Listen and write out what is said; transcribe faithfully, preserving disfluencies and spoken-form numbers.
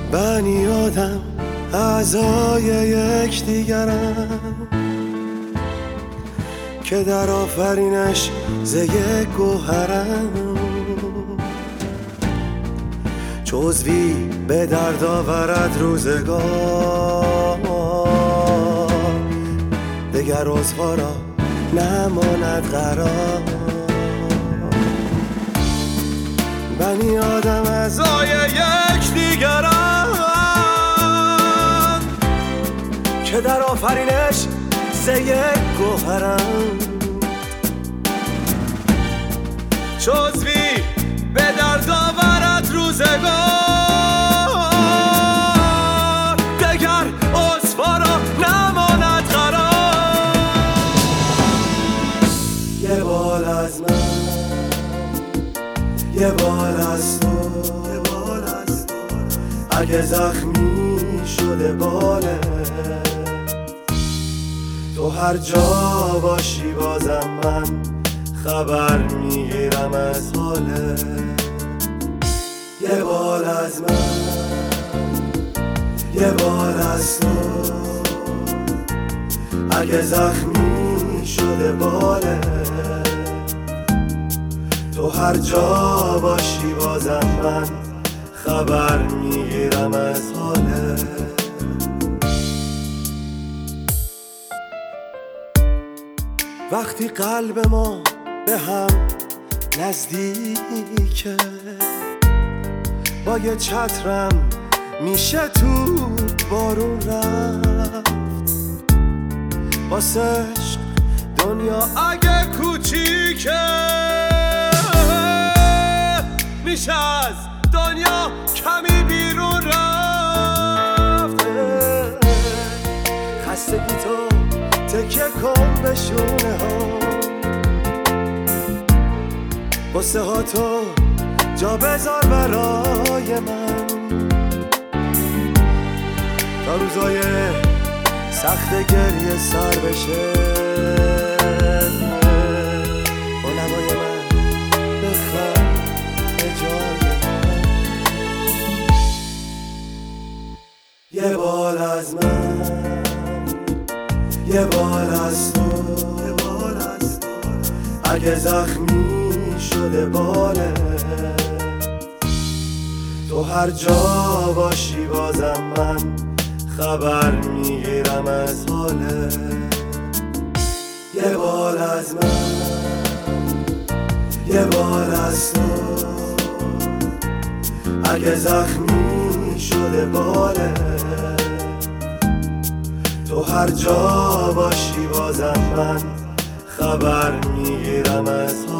بنی آدم اعضای یک دیگرن که در آفرینش ز یک گوهرن، جزوی به درد آورد روزگار، دگر عضوا را نماند قرار. بنی آدم اعضای یک دیگرن که در آفرینش ز یک گوهرن، جزوی به درد آورد روزگار، دگر عضوا را نماند قرار. یه بال از من، یه بال از تو، یه بال از تو، اگه زخمی شده باله تو هر جا باشی بازم من خبر میگیرم از حاله. یه بال از من، یه بال از تو، اگه زخمی شده باله تو هر جا باشی بازم من خبر میگیرم از حاله. وقتی قلب ما به هم نزدیکه، با یه چترم میشه تو بارون رفت، واسه عشق دنیا اگه کوچیکه میشه از دنیا کمی بیرون رفت. خستگی تو تکیه کن به شونه ها، بسه ها تو جا بذار برای من، تا روزای سخت گریه سر بشه با نوای من بخند به جای من. یه بال از من، یه بال از تو، یه بال از تو، اگه زخمی شده باله تو هر جا باشی بازم من خبر میگیرم از حاله. یه بال از من، یه بال از تو، اگه زخمی شده باله تو هر جا باشی بازم من خبر میگیرم از حاله.